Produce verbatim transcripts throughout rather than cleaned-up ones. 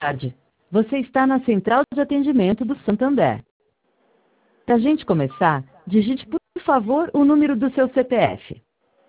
tarde. Você está na central de atendimento do Santander. Para a gente começar, digite, por favor, o número do seu C P F.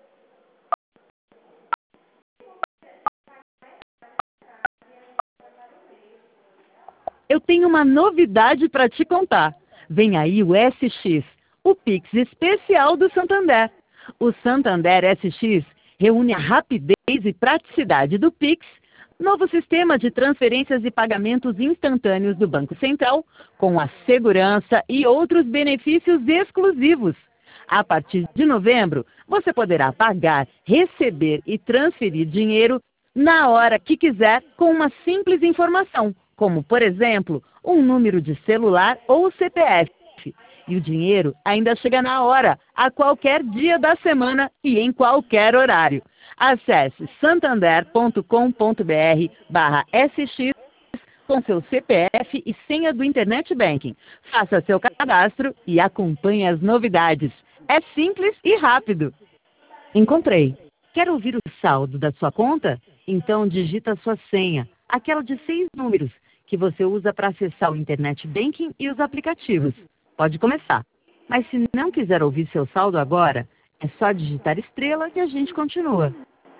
Eu tenho uma novidade para te contar. Vem aí o S X, o Pix especial do Santander. O Santander S X reúne a rapidez e praticidade do Pix, novo sistema de transferências e pagamentos instantâneos do Banco Central, com a segurança e outros benefícios exclusivos. A partir de novembro, você poderá pagar, receber e transferir dinheiro na hora que quiser com uma simples informação, como, por exemplo, um número de celular ou C P F. E o dinheiro ainda chega na hora, a qualquer dia da semana e em qualquer horário. Acesse santander.com.br barra SX com seu C P F e senha do Internet Banking. Faça seu cadastro e acompanhe as novidades. É simples e rápido. Encontrei. Quer ouvir o saldo da sua conta? Então digita sua senha, aquela de seis números, que você usa para acessar o Internet Banking e os aplicativos. Pode começar. Mas se não quiser ouvir seu saldo agora, é só digitar estrela e a gente continua.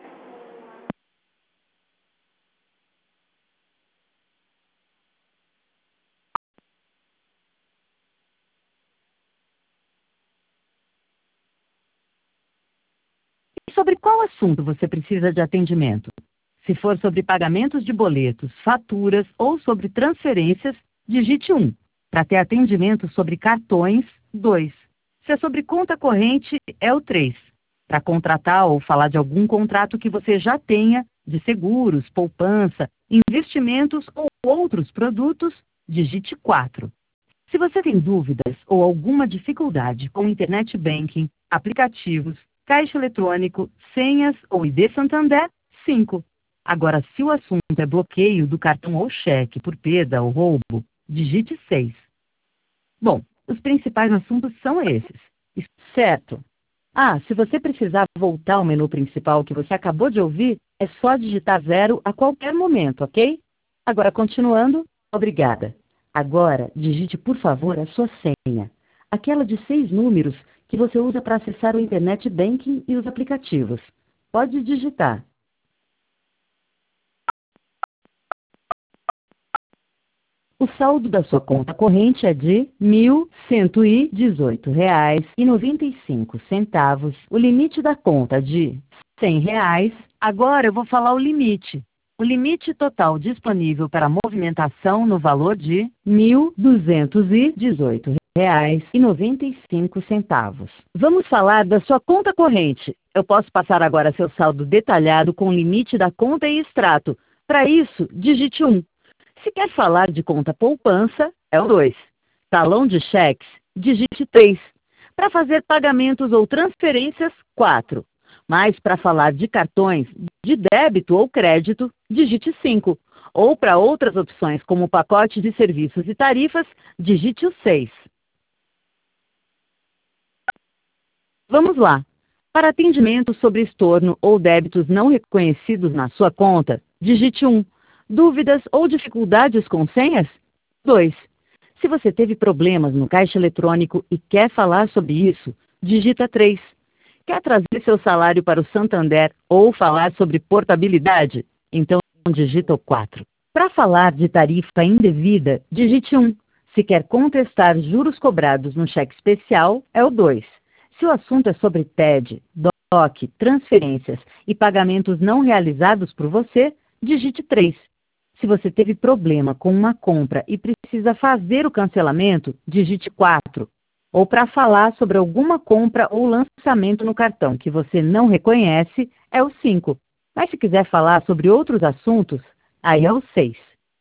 E sobre qual assunto você precisa de atendimento? Se for sobre pagamentos de boletos, faturas ou sobre transferências, digite um. Para ter atendimento sobre cartões, dois. Se é sobre conta corrente, é o três. Para contratar ou falar de algum contrato que você já tenha, de seguros, poupança, investimentos ou outros produtos, digite quatro. Se você tem dúvidas ou alguma dificuldade com Internet Banking, aplicativos, caixa eletrônico, senhas ou I D Santander, cinco. Agora, se o assunto é bloqueio do cartão ou cheque por perda ou roubo, digite seis. Bom, os principais assuntos são esses. Certo. Ah, se você precisar voltar ao menu principal que você acabou de ouvir, é só digitar zero a qualquer momento, ok? Agora, continuando, obrigada. Agora, digite, por favor, a sua senha. Aquela de seis números que você usa para acessar o Internet Banking e os aplicativos. Pode digitar. O saldo da sua conta corrente é de mil cento e dezoito reais e noventa e cinco centavos. O limite da conta de cem reais. Agora eu vou falar o limite. O limite total disponível para movimentação no valor de mil duzentos e dezoito reais e noventa e cinco centavos. Vamos falar da sua conta corrente. Eu posso passar agora seu saldo detalhado com o limite da conta e extrato. Para isso, digite um. Se quer falar de conta poupança, é o dois. Talão de cheques, digite três. Para fazer pagamentos ou transferências, quatro. Mas para falar de cartões de débito ou crédito, digite cinco. Ou para outras opções como pacote de serviços e tarifas, digite o seis. Vamos lá. Para atendimento sobre estorno ou débitos não reconhecidos na sua conta, digite um. Dúvidas ou dificuldades com senhas? dois. Se você teve problemas no caixa eletrônico e quer falar sobre isso, digita três. Quer trazer seu salário para o Santander ou falar sobre portabilidade? Então digita o quatro. Para falar de tarifa indevida, digite um. Se quer contestar juros cobrados no cheque especial, é o dois. Se o assunto é sobre T E D, D O C, transferências e pagamentos não realizados por você, digite três. Se você teve problema com uma compra e precisa fazer o cancelamento, digite quatro. Ou para falar sobre alguma compra ou lançamento no cartão que você não reconhece, é o cinco. Mas se quiser falar sobre outros assuntos, aí é o seis.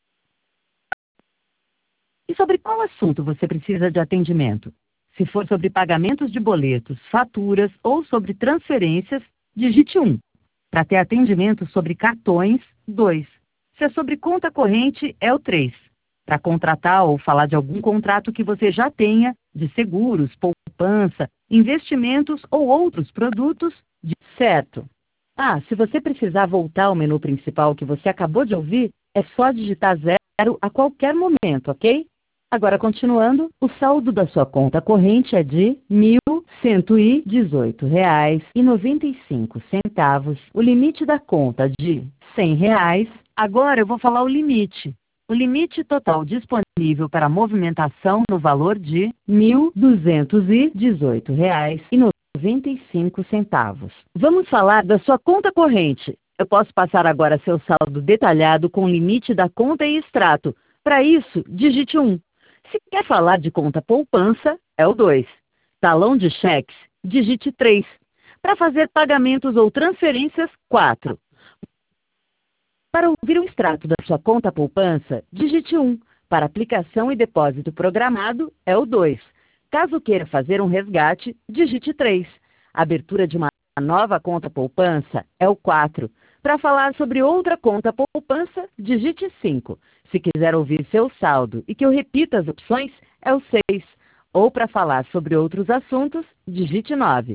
E sobre qual assunto você precisa de atendimento? Se for sobre pagamentos de boletos, faturas ou sobre transferências, digite um. Para ter atendimento sobre cartões, dois. Se é sobre conta corrente, é o três. Para contratar ou falar de algum contrato que você já tenha, de seguros, poupança, investimentos ou outros produtos, de certo. Ah, se você precisar voltar ao menu principal que você acabou de ouvir, é só digitar zero a qualquer momento, ok? Agora, continuando, o saldo da sua conta corrente é de mil cento e dezoito reais e noventa e cinco centavos. O limite da conta de cem reais. Agora eu vou falar o limite. O limite total disponível para movimentação no valor de mil duzentos e dezoito reais e noventa e cinco centavos. Vamos falar da sua conta corrente. Eu posso passar agora seu saldo detalhado com o limite da conta e extrato. Para isso, digite um. Se quer falar de conta poupança, é o dois. Talão de cheques, digite três. Para fazer pagamentos ou transferências, quatro. Para ouvir o extrato da sua conta poupança, digite um. Para aplicação e depósito programado, é o dois. Caso queira fazer um resgate, digite três. Abertura de uma nova conta poupança, é o quatro. Para falar sobre outra conta poupança, digite cinco. Se quiser ouvir seu saldo e que eu repita as opções, é o seis. Ou para falar sobre outros assuntos, digite nove.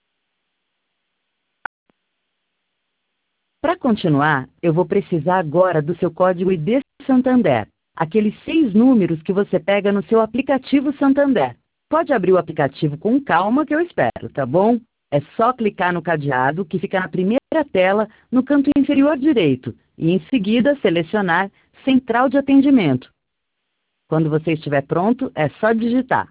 Para continuar, eu vou precisar agora do seu código I D Santander, aqueles seis números que você pega no seu aplicativo Santander. Pode abrir o aplicativo com calma que eu espero, tá bom? É só clicar no cadeado que fica na primeira tela, no canto inferior direito, e em seguida selecionar Central de Atendimento. Quando você estiver pronto, é só digitar.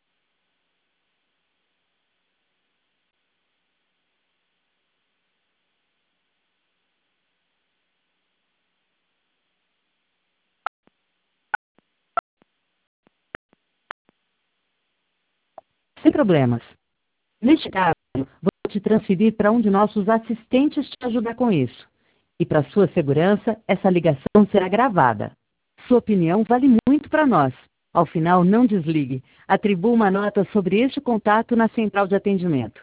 Sem problemas. Neste caso, vou te transferir para um de nossos assistentes te ajudar com isso. E para sua segurança, essa ligação será gravada. Sua opinião vale muito para nós. Ao final, não desligue. Atribua uma nota sobre este contato na central de atendimento.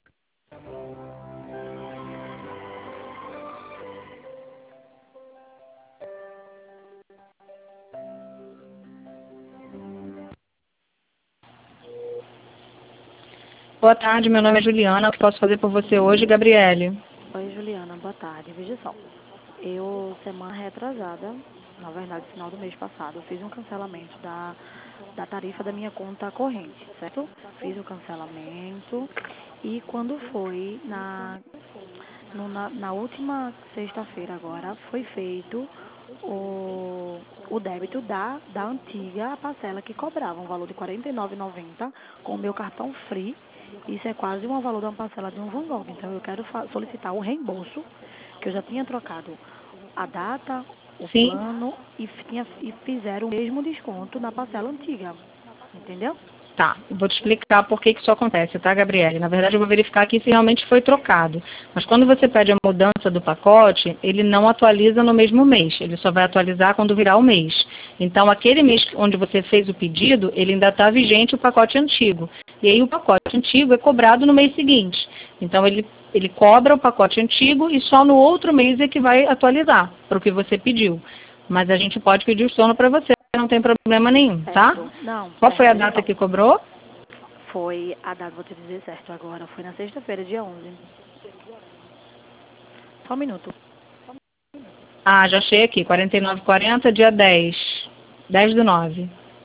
Boa tarde, meu nome é Juliana. O que posso fazer por você hoje, Gabriele? Oi, Juliana, boa tarde. Veja só, eu, semana retrasada, na verdade, final do mês passado, eu fiz um cancelamento da, da tarifa da minha conta corrente, certo? Fiz o cancelamento e quando foi na, no, na, na última sexta-feira agora, foi feito o, o débito da, da antiga parcela que cobrava um valor de quarenta e nove reais e noventa centavos com o meu cartão Free. Isso é quase o valor de uma parcela de um Van Gogh. Então, eu quero solicitar o reembolso, que eu já tinha trocado a data, o Sim. plano e, tinha, e fizeram o mesmo desconto na parcela antiga. Entendeu? Tá, vou te explicar por que que isso acontece, tá, Gabriele? Na verdade, eu vou verificar aqui se realmente foi trocado. Mas quando você pede a mudança do pacote, ele não atualiza no mesmo mês. Ele só vai atualizar quando virar o mês. Então, aquele mês onde você fez o pedido, ele ainda está vigente o pacote antigo. E aí, o pacote antigo é cobrado no mês seguinte. Então, ele, ele cobra o pacote antigo e só no outro mês é que vai atualizar para o que você pediu. Mas a gente pode pedir o sono para você, não tem problema nenhum, tá? Certo. Não. Qual certo. foi a data que cobrou? Foi a data, vou te dizer certo agora, foi na sexta-feira, dia onze. Só um minuto. Ah, já achei aqui, quarenta e nove reais e quarenta centavos, dia dez. dez do nove.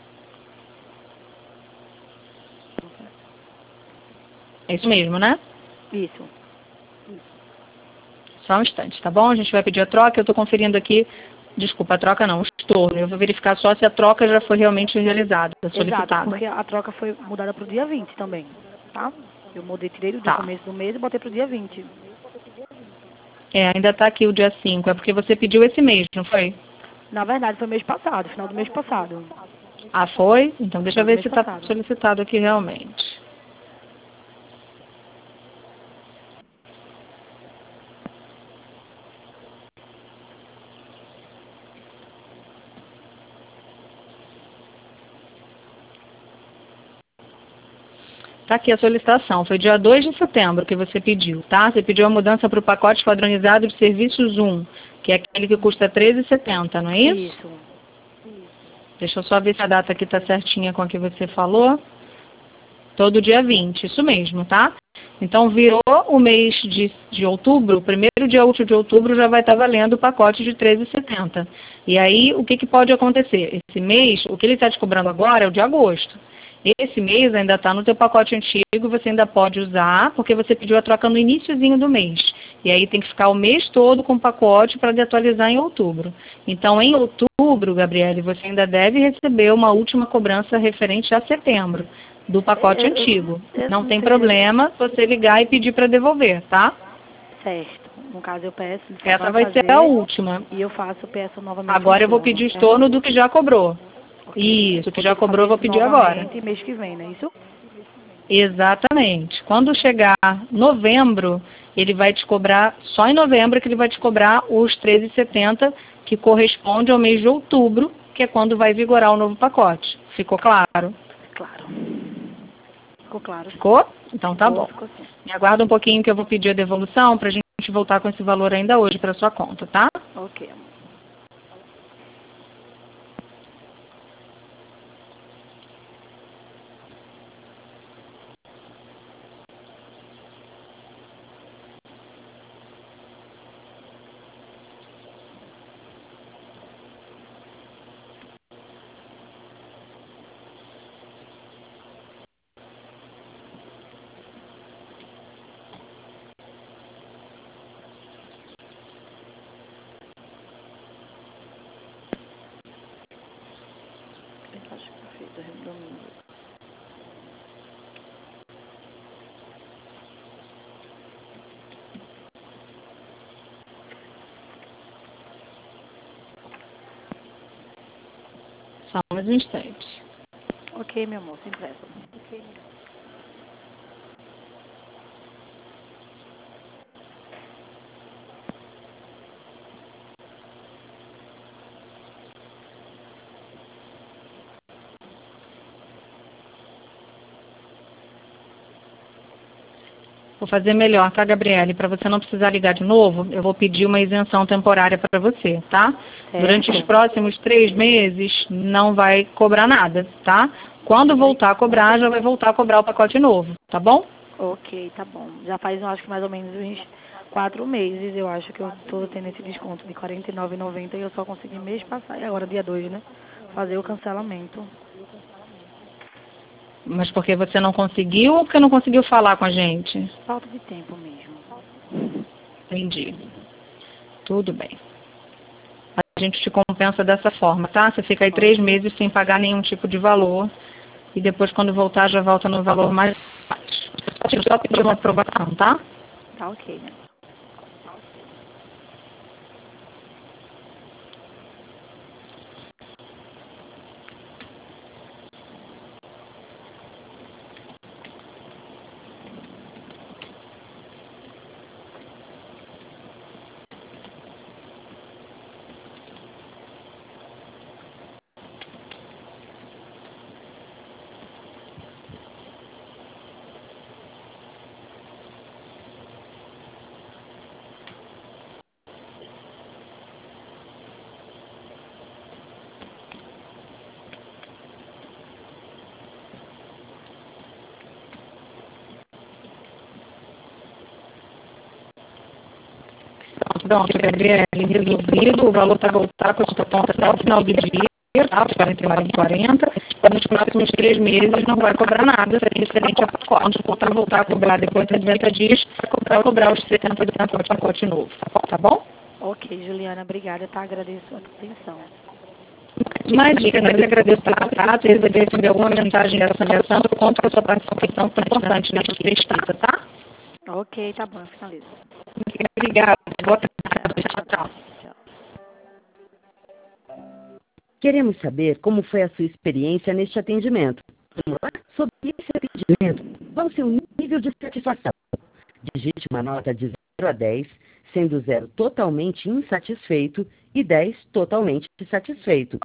É isso mesmo, né? Isso. Só um instante, tá bom? A gente vai pedir a troca, eu estou conferindo aqui, desculpa, a troca não, o estorno. Eu vou verificar só se a troca já foi realmente realizada, solicitada. Exato, porque a troca foi mudada para o dia vinte também, tá? Eu mudei, tirei do dia Tá. começo do mês e botei para o dia vinte. É, ainda está aqui o dia cinco, é porque você pediu esse mês, não foi? Na verdade, foi mês passado, final do mês passado. Ah, foi? Então deixa eu Foi ver mês se está passado. solicitado aqui realmente. Está aqui a solicitação, foi dia dois de setembro que você pediu, tá? Você pediu a mudança para o pacote padronizado de serviços um, que é aquele que custa treze reais e setenta centavos, não é isso? Isso. Deixa eu só ver se a data aqui está certinha com a que você falou. Todo dia vinte, isso mesmo, tá? Então, virou o mês de, de outubro, o primeiro dia útil de outubro já vai estar valendo o pacote de treze reais e setenta centavos. E aí, o que, que pode acontecer? Esse mês, o que ele está te cobrando agora é o de agosto. Esse mês ainda está no teu pacote antigo, você ainda pode usar, porque você pediu a troca no iniciozinho do mês. E aí tem que ficar o mês todo com o pacote para atualizar em outubro. Então, em outubro, Gabriele, você ainda deve receber uma última cobrança referente a setembro, do pacote Eu, eu, antigo. eu Não não tem entendi. problema você ligar e pedir para devolver, tá? Certo. No caso, eu peço, ele só Essa vai vai ser a fazer última. e eu faço, peço novamente o Agora eu vou estorno, pedir certo? estorno do que já cobrou. Ok. Isso, o que Vou ter já que cobrou eu fazer vou isso pedir agora. novamente mês que vem, não é isso? Exatamente. Quando chegar novembro, ele vai te cobrar, só em novembro que ele vai te cobrar os treze reais e setenta centavos, que corresponde ao mês de outubro, que é quando vai vigorar o novo pacote. Ficou claro? Claro. Ficou claro. Ficou? Então tá Ficou, bom. ficou sim. Me aguarda um pouquinho que eu vou pedir a devolução para a gente voltar com esse valor ainda hoje para sua conta, tá? Ok, amor. Acho que foi feito domingo. Só mais um instante. Ok, meu amor, sem pressa. Ok. Vou fazer melhor, tá, Gabriele? Para você não precisar ligar de novo, eu vou pedir uma isenção temporária para você, tá? Durante os Certo. próximos três meses, não vai cobrar nada, tá? Quando voltar a cobrar, já vai voltar a cobrar o pacote novo, tá bom? Ok, tá bom. Já faz, eu acho que mais ou menos uns quatro meses, eu acho que eu tô tendo esse desconto de quarenta e nove reais e noventa centavos e eu só consegui mês passado, e agora dia dois, né? Fazer o cancelamento. Mas porque você não conseguiu ou porque não conseguiu falar com a gente? Falta de tempo mesmo. Entendi. Tudo bem. A gente te compensa dessa forma, tá? Você fica aí três meses sem pagar nenhum tipo de valor e depois, quando voltar, já volta no valor mais baixo. Deixa eu só pedir uma aprovação, tá? Tá ok, né? Pronto, Gabriele, resolvido. O valor para voltar com a sua conta até o final do dia, tá? Os quarenta e nove reais e quarenta centavos. Nos próximos três meses não vai cobrar nada, seria excelente a pacote. Quando voltar a cobrar depois de noventa dias, vai cobrar os setenta centavos do pacote novo, tá bom? Ok, Juliana, obrigada, tá? Agradeço a tua atenção. Imagina, eu agradeço pelo contato e receber alguma mensagem dessa ligação, eu conto com a sua participação tão importante nessa pesquisa, tá? Ok, tá bom, eu finalizo. Obrigada. Boa tarde. Tchau, tchau. Tchau. Queremos saber como foi a sua experiência neste atendimento. Vamos lá? Sobre esse atendimento, qual o seu nível de satisfação? Digite uma nota de zero a dez, sendo zero totalmente insatisfeito e dez totalmente satisfeito.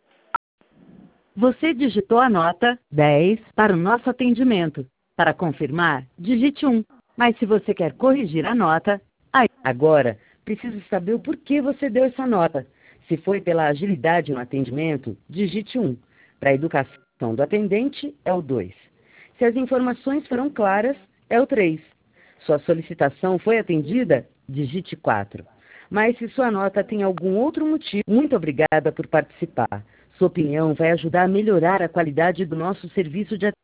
Você digitou a nota dez para o nosso atendimento. Para confirmar, digite um. Mas se você quer corrigir a nota, aí. Agora, preciso saber o porquê você deu essa nota. Se foi pela agilidade no atendimento, digite um. Para a educação do atendente, é o dois. Se as informações foram claras, é o três. Sua solicitação foi atendida? Digite quatro. Mas se sua nota tem algum outro motivo, muito obrigada por participar. Sua opinião vai ajudar a melhorar a qualidade do nosso serviço de atendimento.